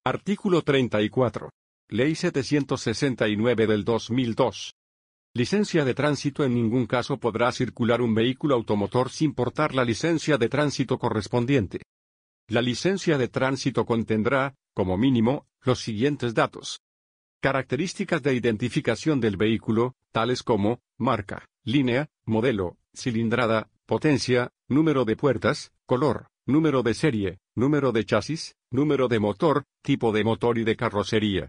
Artículo 34. Ley 769 del 2002. Licencia de tránsito. En ningún caso podrá circular un vehículo automotor sin portar la licencia de tránsito correspondiente. La licencia de tránsito contendrá, como mínimo, los siguientes datos. Características de identificación del vehículo, tales como, marca, línea, modelo, cilindrada, potencia, número de puertas, color, número de serie, número de chasis, número de motor, tipo de motor y de carrocería.